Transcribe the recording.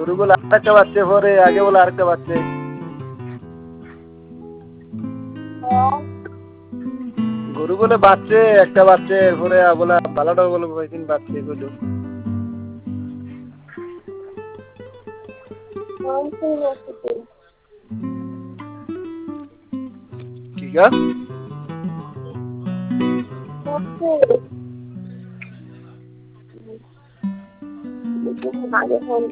গরু বলে আরেকটা বাচ্চা পরে আগে বলে আরেকটা বাচ্চা গরু বলে বাচ্চে একটা বাচ্চা পরে বলে ভালোটা বলে কয়েকদিন বাচ্চা এগুলো কি গা আগে ফোন